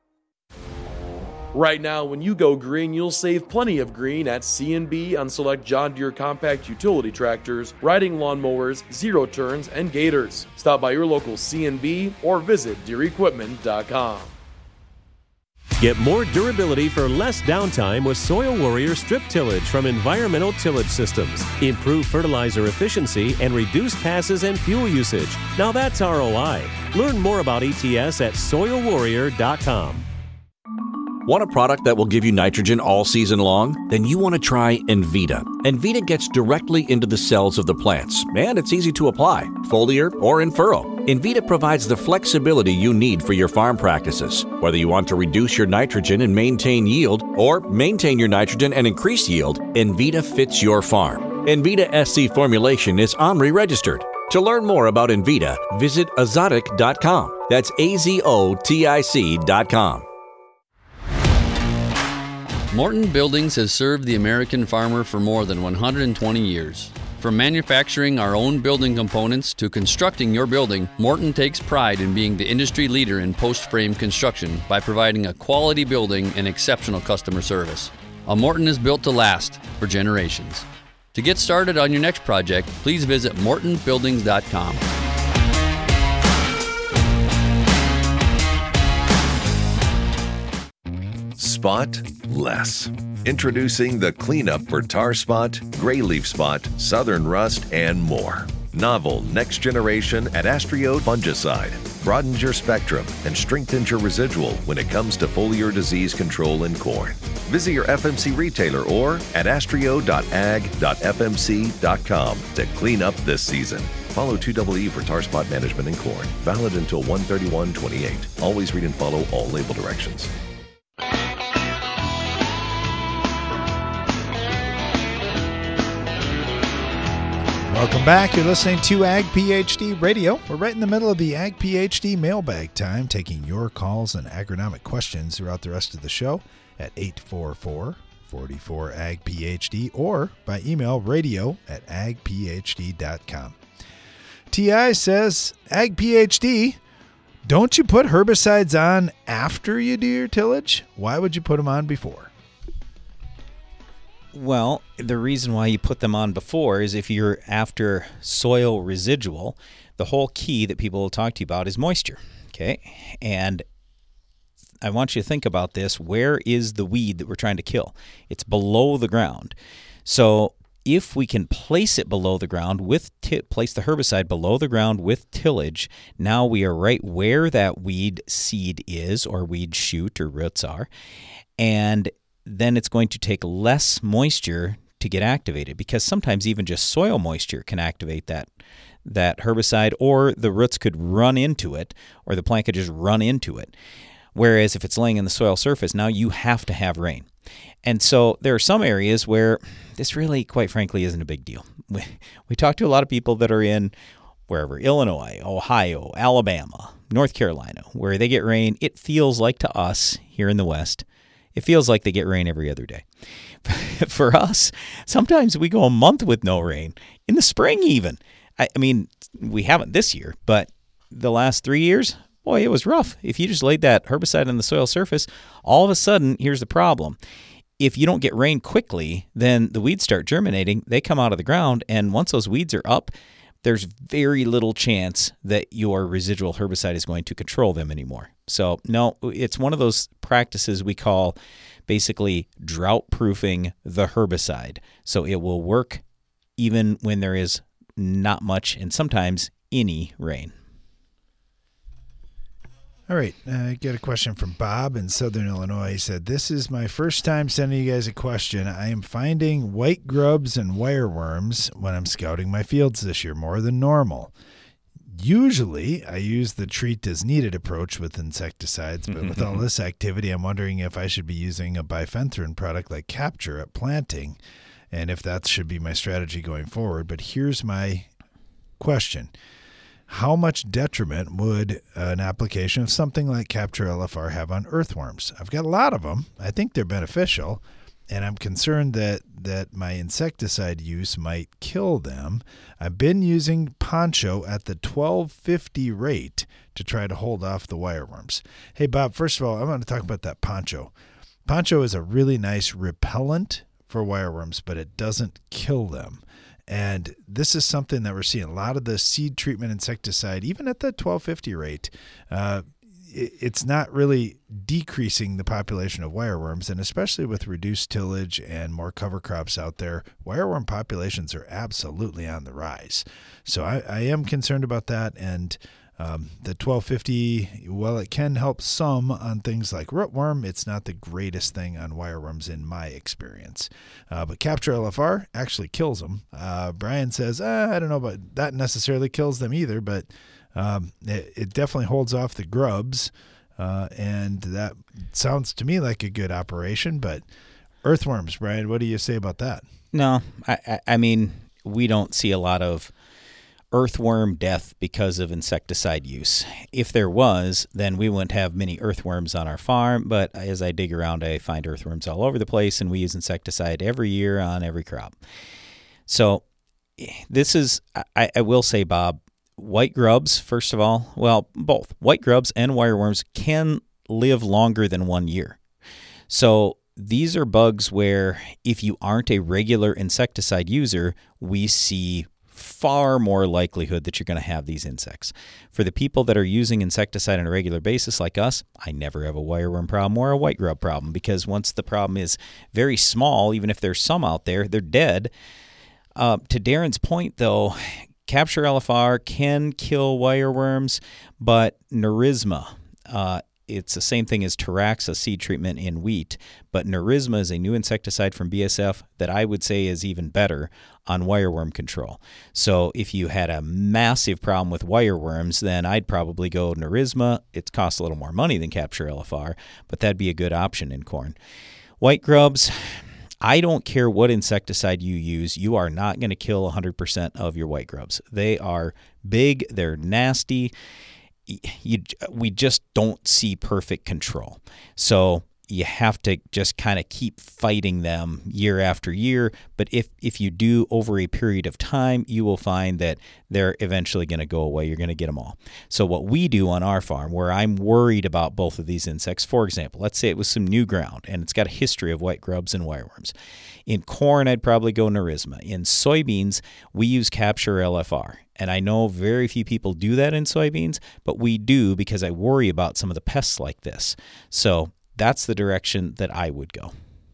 Right now, when you go green, you'll save plenty of green at C and B on select John Deere compact utility tractors, riding lawnmowers, zero turns, and gators. Stop by your local C and B or visit deere equipment dot com. Get more durability for less downtime with Soil Warrior Strip Tillage from Environmental Tillage Systems. Improve fertilizer efficiency and reduce passes and fuel usage. Now that's R O I. Learn more about E T S at soil warrior dot com. Want a product that will give you nitrogen all season long? Then you want to try Envita. Envita gets directly into the cells of the plants, and it's easy to apply, foliar or in furrow. Envita provides the flexibility you need for your farm practices. Whether you want to reduce your nitrogen and maintain yield, or maintain your nitrogen and increase yield, Envita fits your farm. Envita S C formulation is O M R I registered. To learn more about Envita, visit azotic dot com. That's A Z O T I C dot com. Morton Buildings has served the American farmer for more than one hundred twenty years. From manufacturing our own building components to constructing your building, Morton takes pride in being the industry leader in post-frame construction by providing a quality building and exceptional customer service. A Morton is built to last for generations. To get started on your next project, please visit morton buildings dot com. Spot less. Introducing the cleanup for tar spot, gray leaf spot, southern rust, and more. Novel next generation Adastrio fungicide broadens your spectrum and strengthens your residual when it comes to foliar disease control in corn. Visit your F M C retailer or adastrio dot ag dot f m c dot com to clean up this season. Follow two E E for tar spot management in corn. Valid until one thirty-one twenty-eight. Always read and follow all label directions. Welcome back. You're listening to Ag PhD Radio. We're right in the middle of the Ag PhD mailbag time, taking your calls and agronomic questions throughout the rest of the show at eight four four, four four, A G P H D or by email radio at ag p h d dot com. T I says, Ag PhD, don't you put herbicides on after you do your tillage? Why would you put them on before? Well, the reason why you put them on before is if you're after soil residual, the whole key that people will talk to you about is moisture, okay? And I want you to think about this. Where is the weed that we're trying to kill? It's below the ground. So if we can place it below the ground with t- place the herbicide below the ground with tillage, now we are right where that weed seed is or weed shoot or roots are, and then it's going to take less moisture to get activated, because sometimes even just soil moisture can activate that that herbicide, or the roots could run into it, or the plant could just run into it. Whereas if it's laying in the soil surface, now you have to have rain. And so there are some areas where this really, quite frankly, isn't a big deal. We, we talk to a lot of people that are in wherever, Illinois, Ohio, Alabama, North Carolina, where they get rain. It feels like to us here in the West, it feels like they get rain every other day. For us, sometimes we go a month with no rain, in the spring even. I, I mean, we haven't this year, but the last three years, boy, it was rough. If you just laid that herbicide on the soil surface, all of a sudden, here's the problem. If you don't get rain quickly, then the weeds start germinating. They come out of the ground, and once those weeds are up, there's very little chance that your residual herbicide is going to control them anymore. So, no, it's one of those practices we call basically drought-proofing the herbicide. So it will work even when there is not much and sometimes any rain. All right, uh, I get a question from Bob in Southern Illinois. He said, this is my first time sending you guys a question. I am finding white grubs and wireworms when I'm scouting my fields this year, more than normal. Usually, I use the treat as needed approach with insecticides, but with all this activity, I'm wondering if I should be using a bifenthrin product like Capture at planting, and if that should be my strategy going forward. But here's my question. How much detriment would an application of something like Capture L F R have on earthworms? I've got a lot of them. I think they're beneficial, and I'm concerned that, that my insecticide use might kill them. I've been using Poncho at the twelve fifty rate to try to hold off the wireworms. Hey, Bob, first of all, I want to talk about that Poncho. Poncho is a really nice repellent for wireworms, but it doesn't kill them. And this is something that we're seeing. A lot of the seed treatment insecticide, even at the twelve fifty rate, uh, it, it's not really decreasing the population of wireworms. And especially with reduced tillage and more cover crops out there, wireworm populations are absolutely on the rise. So I, I am concerned about that. And Um, the twelve fifty, well, it can help some on things like rootworm. It's not the greatest thing on wireworms in my experience. Uh, but Capture L F R actually kills them. Uh, Brian says, eh, I don't know about that necessarily kills them either, but um, it, it definitely holds off the grubs. Uh, and that sounds to me like a good operation. But earthworms, Brian, what do you say about that? No, I, I, I mean, we don't see a lot of earthworm death because of insecticide use. If there was, then we wouldn't have many earthworms on our farm, but as I dig around, I find earthworms all over the place, and we use insecticide every year on every crop. So this is, I, I will say, Bob, white grubs, first of all, well, both. White grubs and wireworms can live longer than one year. So these are bugs where if you aren't a regular insecticide user, we see far more likelihood that you're going to have these insects. For the people that are using insecticide on a regular basis like us, I never have a wireworm problem or a white grub problem, because once the problem is very small, even if there's some out there, they're dead. Uh, to Darren's point, though, Capture L F R can kill wireworms, but Nerisma, uh, it's the same thing as Taraxa seed treatment in wheat, but Nerisma is a new insecticide from B S F that I would say is even better on wireworm control. So if you had a massive problem with wireworms, then I'd probably go Nerisma. It costs a little more money than Capture L F R, but that'd be a good option in corn. White grubs, I don't care what insecticide you use, you are not going to kill one hundred percent of your white grubs. They are big, they're nasty. You, we just don't see perfect control. So you have to just kind of keep fighting them year after year. But if, if you do over a period of time, you will find that they're eventually going to go away. You're going to get them all. So what we do on our farm, where I'm worried about both of these insects, for example, let's say it was some new ground and it's got a history of white grubs and wireworms. In corn, I'd probably go Nerisma. In soybeans, we use Capture L F R. And I know very few people do that in soybeans, but we do because I worry about some of the pests like this. So that's the direction that I would go.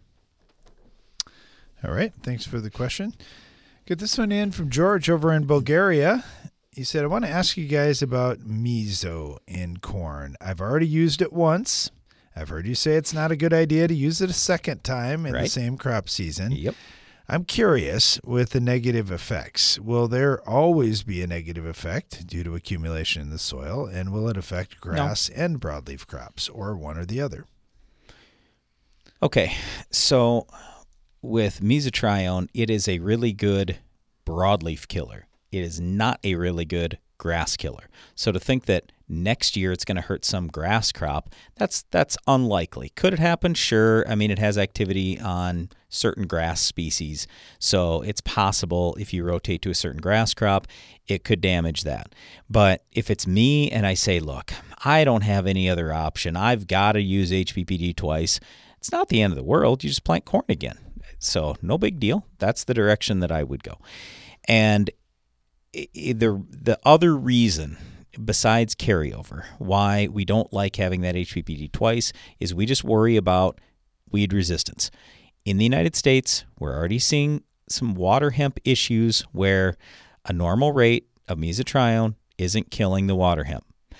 All right. Thanks for the question. Get this one in from George over in Bulgaria. He said, I want to ask you guys about meso in corn. I've already used it once. I've heard you say it's not a good idea to use it a second time in Right. the same crop season. Yep. I'm curious with the negative effects. Will there always be a negative effect due to accumulation in the soil, and will it affect grass no. and broadleaf crops, or one or the other? Okay, so with mesotrione, it is a really good broadleaf killer. It is not a really good grass killer. So to think that next year it's going to hurt some grass crop, that's that's unlikely. Could it happen? Sure. I mean, it has activity on certain grass species, so it's possible if you rotate to a certain grass crop, it could damage that. But if it's me and I say, look, I don't have any other option, I've got to use H P P D twice, it's not the end of the world. You just plant corn again. So no big deal. That's the direction that I would go. And the the other reason besides carryover why we don't like having that H P P D twice is we just worry about weed resistance. In the United States, we're already seeing some water hemp issues where a normal rate of mesotrione isn't killing the water hemp.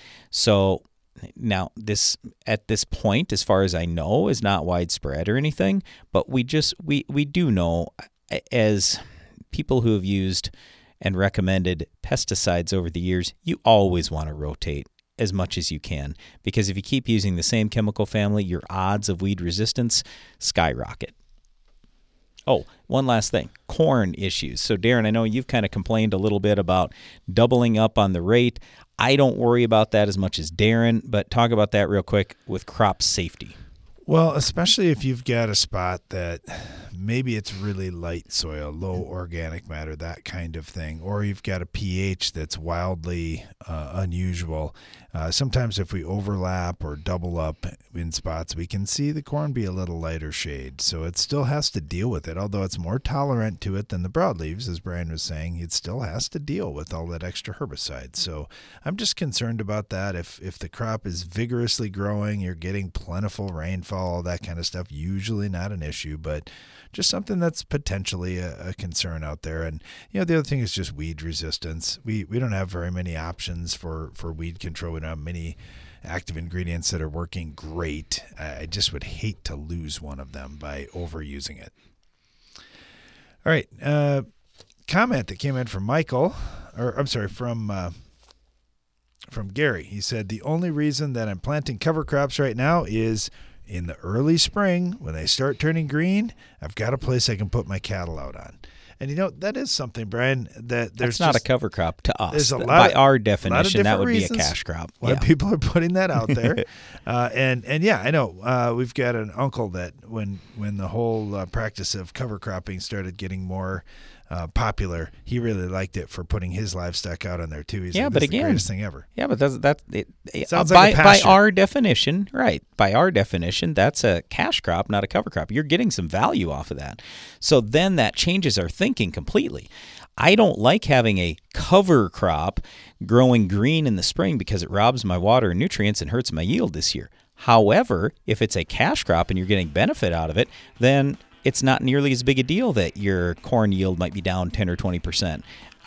So now this at this point, as far as I know, is not widespread or anything, but we just we we do know, as people who have used and recommended pesticides over the years, you always want to rotate as much as you can, because if you keep using the same chemical family, your odds of weed resistance skyrocket. Oh, one last thing, corn issues. So Darren, I know you've kind of complained a little bit about doubling up on the rate. I don't worry about that as much as Darren, but talk about that real quick with crop safety. Well, especially if you've got a spot that maybe it's really light soil, low organic matter, that kind of thing, or you've got a pH that's wildly uh, unusual. Uh, sometimes if we overlap or double up in spots, we can see the corn be a little lighter shade. So it still has to deal with it, although it's more tolerant to it than the broadleaves, as Brian was saying. It still has to deal with all that extra herbicide. So I'm just concerned about that. If if the crop is vigorously growing, you're getting plentiful rainfall, all that kind of stuff, usually not an issue, but just something that's potentially a, a concern out there. And, you know, the other thing is just weed resistance. We we don't have very many options for, for weed control. We don't have many active ingredients that are working great. I just would hate to lose one of them by overusing it. All right. Uh, comment that came in from Michael, or I'm sorry, from uh, from Gary. He said, the only reason that I'm planting cover crops right now is in the early spring, when they start turning green, I've got a place I can put my cattle out on. And, you know, that is something, Brian, that there's That's not just, a cover crop to us. There's a lot By of, our definition, that would reasons be a cash crop. Why Yeah. people are putting that out there. uh, and, and, yeah, I know. Uh, we've got an uncle that when, when the whole uh, practice of cover cropping started getting more Uh, popular, he really liked it for putting his livestock out on there too. He's yeah, like, but this is again, the greatest thing ever. Yeah, but that's that. It, it, Sounds uh, like by a by pasture. our definition, right? By our definition, that's a cash crop, not a cover crop. You're getting some value off of that. So then that changes our thinking completely. I don't like having a cover crop growing green in the spring because it robs my water and nutrients and hurts my yield this year. However, if it's a cash crop and you're getting benefit out of it, then it's not nearly as big a deal that your corn yield might be down ten or twenty percent.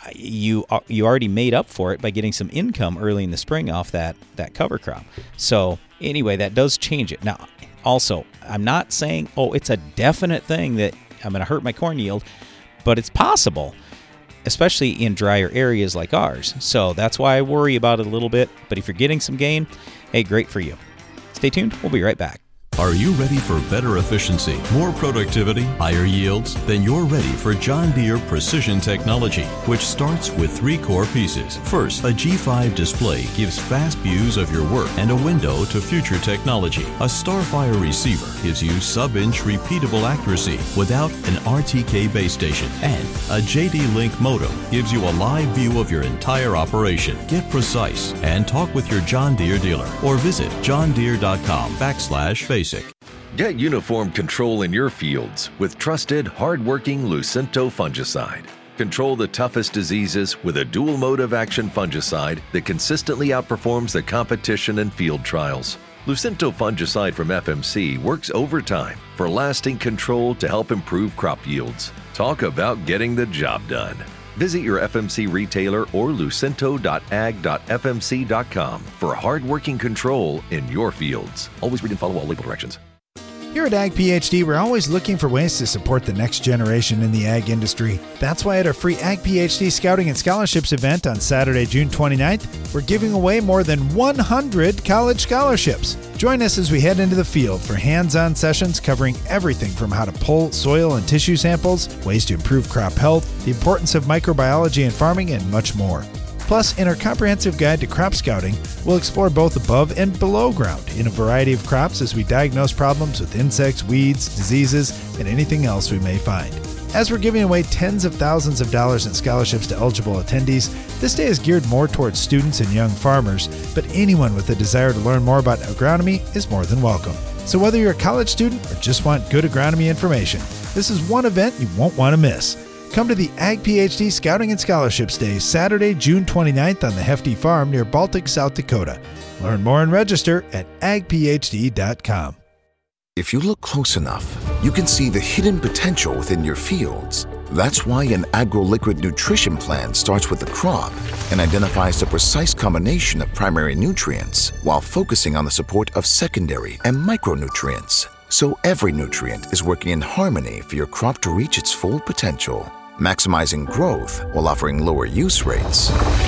You you already made up for it by getting some income early in the spring off that, that cover crop. So anyway, that does change it. Now, also, I'm not saying, oh, it's a definite thing that I'm going to hurt my corn yield, but it's possible, especially in drier areas like ours. So that's why I worry about it a little bit. But if you're getting some gain, hey, great for you. Stay tuned. We'll be right back. Are you ready for better efficiency, more productivity, higher yields? Then you're ready for John Deere Precision Technology, which starts with three core pieces. First, a G five display gives fast views of your work and a window to future technology. A Starfire receiver gives you sub-inch repeatable accuracy without an R T K base station. And a J D Link modem gives you a live view of your entire operation. Get precise and talk with your John Deere dealer or visit johndeere.com backslash basic. Get uniform control in your fields with trusted, hard-working Lucento fungicide. Control the toughest diseases with a dual mode of action fungicide that consistently outperforms the competition in field trials. Lucento fungicide from F M C works overtime for lasting control to help improve crop yields. Talk about getting the job done. Visit your F M C retailer or lucento dot ag dot f m c dot com for hard-working control in your fields. Always read and follow all label directions. Here at Ag PhD, we're always looking for ways to support the next generation in the ag industry. That's why at our free Ag PhD Scouting and Scholarships event on Saturday, June twenty-ninth, we're giving away more than one hundred college scholarships. Join us as we head into the field for hands-on sessions covering everything from how to pull soil and tissue samples, ways to improve crop health, the importance of microbiology in farming, and much more. Plus, in our comprehensive guide to crop scouting, we'll explore both above and below ground in a variety of crops as we diagnose problems with insects, weeds, diseases, and anything else we may find. As we're giving away tens of thousands of dollars in scholarships to eligible attendees, this day is geared more towards students and young farmers, but anyone with a desire to learn more about agronomy is more than welcome. So whether you're a college student or just want good agronomy information, this is one event you won't want to miss. Come to the Ag PhD Scouting and Scholarships Day, Saturday, June twenty-ninth on the Hefty Farm near Baltic, South Dakota. Learn more and register at ag p h d dot com. If you look close enough, you can see the hidden potential within your fields. That's why an AgroLiquid nutrition plan starts with the crop and identifies the precise combination of primary nutrients while focusing on the support of secondary and micronutrients. So every nutrient is working in harmony for your crop to reach its full potential, maximizing growth while offering lower use rates.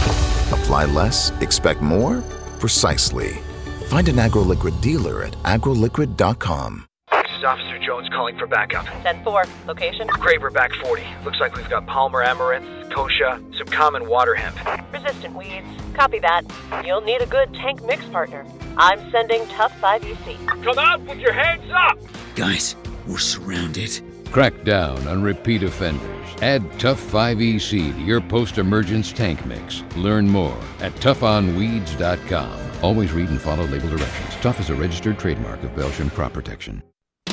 Apply less, expect more? Precisely. Find an AgroLiquid dealer at agro liquid dot com. This is Officer Jones calling for backup. ten four. Location? Craver back forty. Looks like we've got Palmer amaranth, kochia, some common water hemp. Resistant weeds. Copy that. You'll need a good tank mix partner. I'm sending Tough five E C. Come out with your hands up! Guys, we're surrounded. Crack down on repeat offenders. Add Tough five E C to your post-emergence tank mix. Learn more at tough on weeds dot com. Always read and follow label directions. Tough is a registered trademark of Belgian Crop Protection.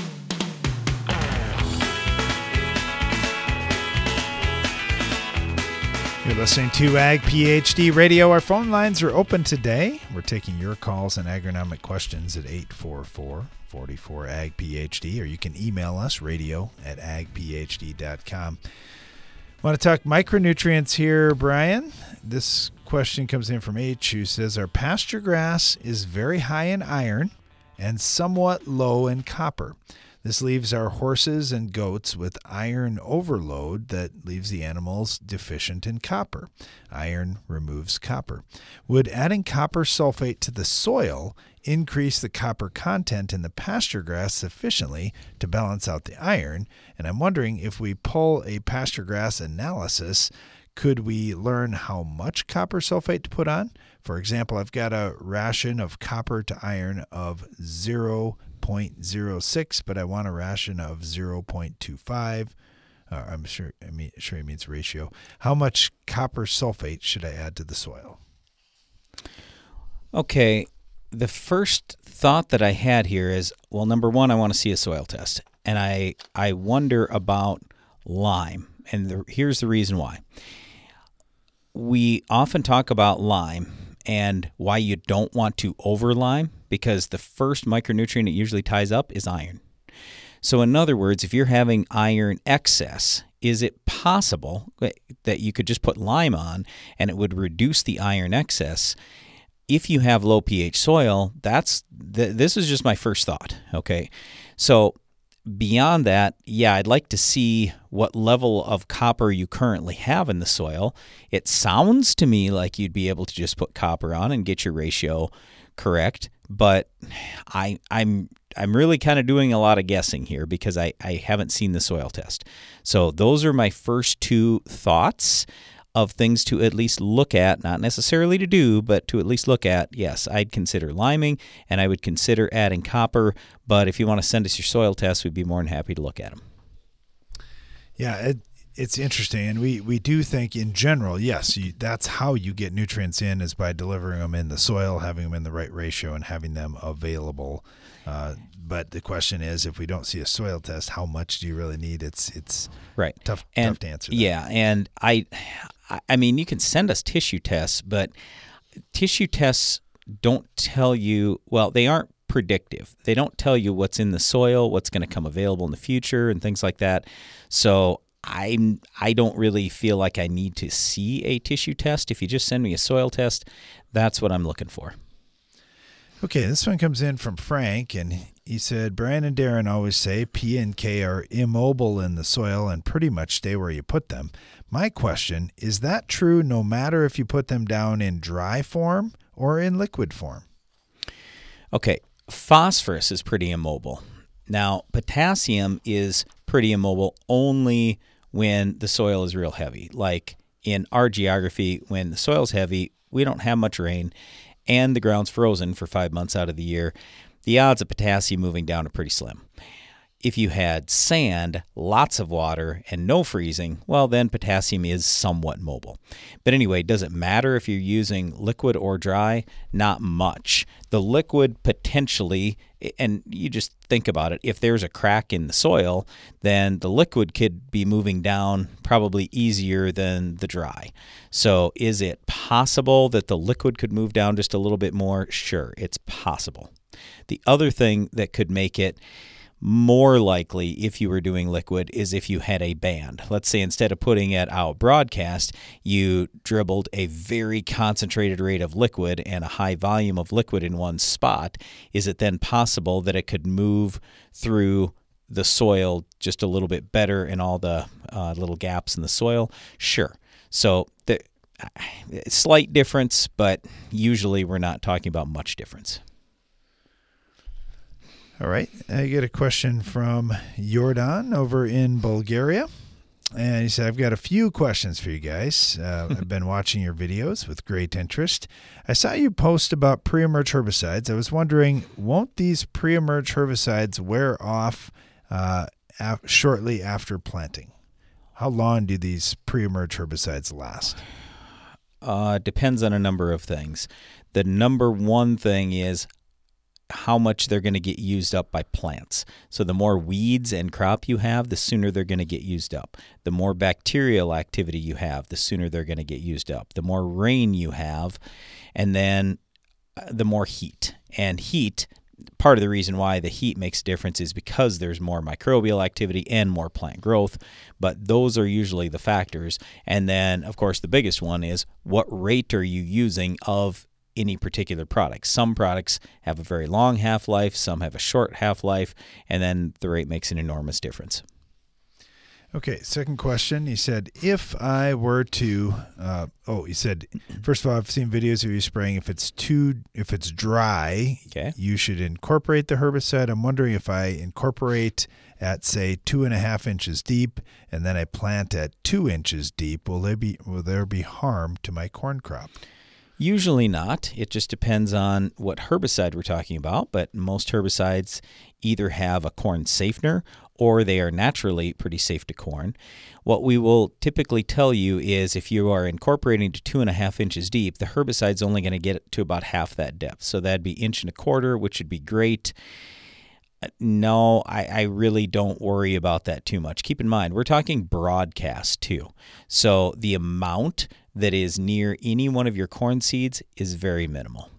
You're listening to Ag PhD Radio. Our phone lines are open today. We're taking your calls and agronomic questions at eight four four, four four, A G P H D, or you can email us, radio at ag p h d dot com. Want to talk micronutrients here, Brian? This question comes in from H, who says, our pasture grass is very high in iron and somewhat low in copper. This leaves our horses and goats with iron overload that leaves the animals deficient in copper. Iron removes copper. Would adding copper sulfate to the soil increase the copper content in the pasture grass sufficiently to balance out the iron? And I'm wondering, if we pull a pasture grass analysis, could we learn how much copper sulfate to put on? For example, I've got a ration of copper to iron of zero point zero six, but I want a ration of zero point two five. Uh, I'm sure I mean sure he means ratio. How much copper sulfate should I add to the soil? Okay, the first thought that I had here is, well, number one, I want to see a soil test, and I I wonder about lime, and the, here's the reason why. We often talk about lime and why you don't want to over lime, because the first micronutrient it usually ties up is iron. So in other words, if you're having iron excess, is it possible that you could just put lime on and it would reduce the iron excess? If you have low pH soil, that's th- this is just my first thought, okay? So beyond that, yeah, I'd like to see what level of copper you currently have in the soil. It sounds to me like you'd be able to just put copper on and get your ratio correct, but I, I'm I'm really kind of doing a lot of guessing here because I, I haven't seen the soil test. So those are my first two thoughts of things to at least look at, not necessarily to do, but to at least look at. Yes, I'd consider liming, and I would consider adding copper, but if you want to send us your soil tests, we'd be more than happy to look at them. Yeah, it, it's interesting, and we, we do think in general, yes, you, that's how you get nutrients in, is by delivering them in the soil, having them in the right ratio, and having them available. Uh, but the question is, if we don't see a soil test, how much do you really need? It's it's right. tough, and, tough to answer that. Yeah, and I, I mean, you can send us tissue tests, but tissue tests don't tell you, well, they aren't predictive. They don't tell you what's in the soil, what's going to come available in the future, and things like that. So I'm, I don't really feel like I need to see a tissue test. If you just send me a soil test, that's what I'm looking for. Okay, this one comes in from Frank, and he said, Brian and Darren always say P and K are immobile in the soil and pretty much stay where you put them. My question, is that true no matter if you put them down in dry form or in liquid form? Okay, phosphorus is pretty immobile. Now, potassium is pretty immobile only when the soil is real heavy. Like in our geography, when the soil's heavy, we don't have much rain, and the ground's frozen for five months out of the year, the odds of potassium moving down are pretty slim. If you had sand, lots of water, and no freezing, well, then potassium is somewhat mobile. But anyway, does it matter if you're using liquid or dry? Not much. The liquid potentially, and you just think about it, if there's a crack in the soil, then the liquid could be moving down probably easier than the dry. So is it possible that the liquid could move down just a little bit more? Sure, it's possible. The other thing that could make it more likely, if you were doing liquid, is if you had a band. Let's say instead of putting it out broadcast, you dribbled a very concentrated rate of liquid and a high volume of liquid in one spot. Is it then possible that it could move through the soil just a little bit better in all the uh, little gaps in the soil? Sure. So the slight difference, but usually we're not talking about much difference. All right. I get a question from Jordan over in Bulgaria. And he said, I've got a few questions for you guys. Uh, I've been watching your videos with great interest. I saw you post about pre-emerge herbicides. I was wondering, won't these pre-emerge herbicides wear off uh, af- shortly after planting? How long do these pre-emerge herbicides last? Uh, depends on a number of things. The number one thing is how much they're going to get used up by plants. So the more weeds and crop you have, the sooner they're going to get used up. The more bacterial activity you have, the sooner they're going to get used up. The more rain you have, and then the more heat. And heat, part of the reason why the heat makes a difference is because there's more microbial activity and more plant growth. But those are usually the factors. And then, of course, the biggest one is what rate are you using of any particular product. Some products have a very long half-life, some have a short half-life, and then the rate makes an enormous difference. Okay, second question. He said, if I were to, uh, oh, he said, first of all, I've seen videos of you spraying. If it's too, if it's dry, okay, you should incorporate the herbicide. I'm wondering if I incorporate at, say, two and a half inches deep, and then I plant at two inches deep, will there be, will there be harm to my corn crop? Usually not. It just depends on what herbicide we're talking about, but most herbicides either have a corn safener or they are naturally pretty safe to corn. What we will typically tell you is if you are incorporating to two and a half inches deep, the herbicide's only going to get to about half that depth. So that'd be inch and a quarter, which would be great. No, I, I really don't worry about that too much. Keep in mind, we're talking broadcast too. So the amount that is near any one of your corn seeds is very minimal.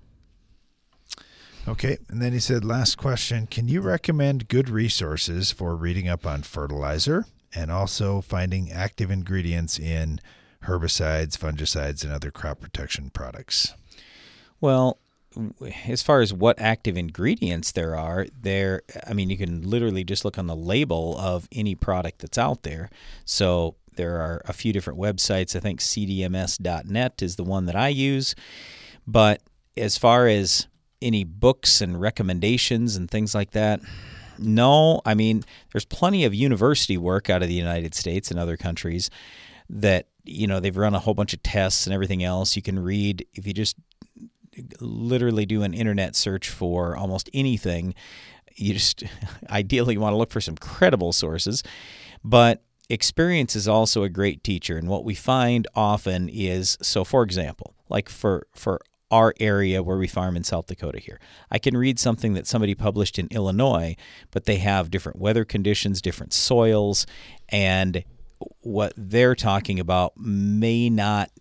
Okay, and then he said, last question, can you recommend good resources for reading up on fertilizer and also finding active ingredients in herbicides, fungicides, and other crop protection products? Well, as far as what active ingredients there are, there, I mean, you can literally just look on the label of any product that's out there. So there are a few different websites. I think C D M S dot net is the one that I use. But as far as any books and recommendations and things like that, no. I mean, there's plenty of university work out of the United States and other countries that, you know, they've run a whole bunch of tests and everything else. You can read, if you just literally do an internet search for almost anything, you just ideally want to look for some credible sources. But experience is also a great teacher. And what we find often is, so for example, like for, for our area where we farm in South Dakota here, I can read something that somebody published in Illinois, but they have different weather conditions, different soils, and what they're talking about may not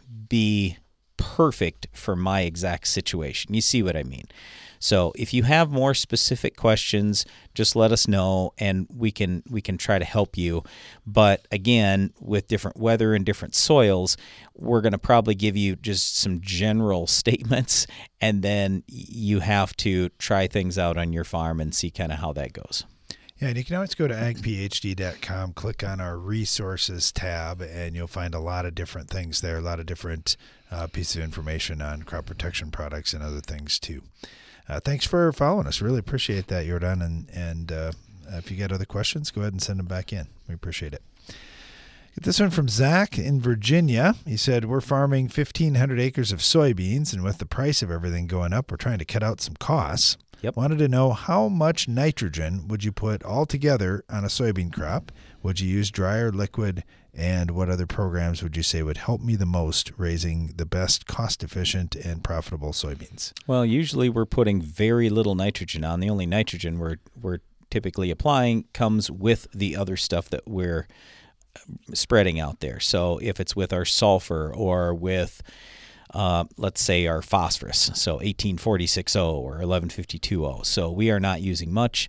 be perfect for my exact situation. You see what I mean? So if you have more specific questions, just let us know and we can we can try to help you. But again, with different weather and different soils, we're going to probably give you just some general statements, and then you have to try things out on your farm and see kind of how that goes. Yeah, and you can always go to ag P H D dot com, click on our resources tab, and you'll find a lot of different things there, a lot of different uh, pieces of information on crop protection products and other things too. Uh, thanks for following us. Really appreciate that, Jordan. And, and uh, if you got other questions, go ahead and send them back in. We appreciate it. Get this one from Zach in Virginia. He said, we're farming fifteen hundred acres of soybeans, and with the price of everything going up, we're trying to cut out some costs. Yep. Wanted to know, how much nitrogen would you put all together on a soybean crop? Would you use dry or liquid? And what other programs would you say would help me the most raising the best cost-efficient and profitable soybeans? Well, usually we're putting very little nitrogen on. The only nitrogen we're we're typically applying comes with the other stuff that we're spreading out there. So if it's with our sulfur or with Uh, let's say our phosphorus, so eighteen forty-six O or eleven fifty-two O. So we are not using much.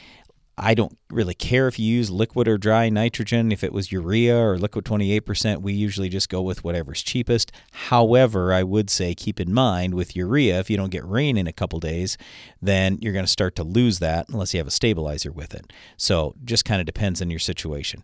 I don't really care if you use liquid or dry nitrogen. If it was urea or liquid twenty-eight percent, we usually just go with whatever's cheapest. However, I would say keep in mind with urea, if you don't get rain in a couple days, then you're going to start to lose that unless you have a stabilizer with it. So just kind of depends on your situation.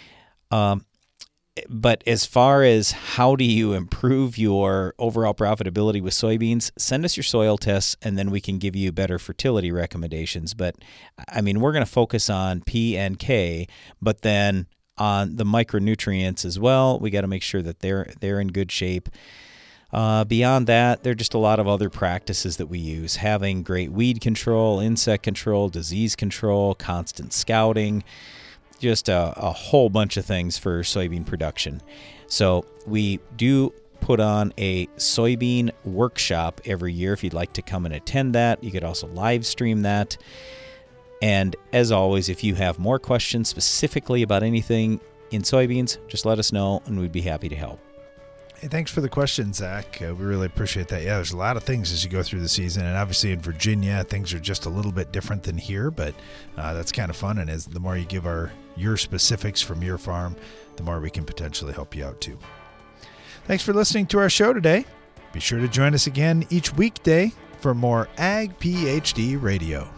Um, But as far as how do you improve your overall profitability with soybeans, send us your soil tests, and then we can give you better fertility recommendations. But, I mean, we're going to focus on P and K, but then on the micronutrients as well. We got to make sure that they're they're in good shape. Uh, beyond that, there are just a lot of other practices that we use. Having great weed control, insect control, disease control, constant scouting, just a, a whole bunch of things for soybean production. So we do put on a soybean workshop every year. If you'd like to come and attend that, you could also live stream that. And as always, if you have more questions specifically about anything in soybeans, just let us know and we'd be happy to help. Hey, thanks for the question, Zach. Uh, we really appreciate that. Yeah, there's a lot of things as you go through the season, and obviously in Virginia, things are just a little bit different than here, but uh, that's kind of fun. And as the more you give our your specifics from your farm, the more we can potentially help you out too. Thanks for listening to our show today. Be sure to join us again each weekday for more Ag PhD Radio.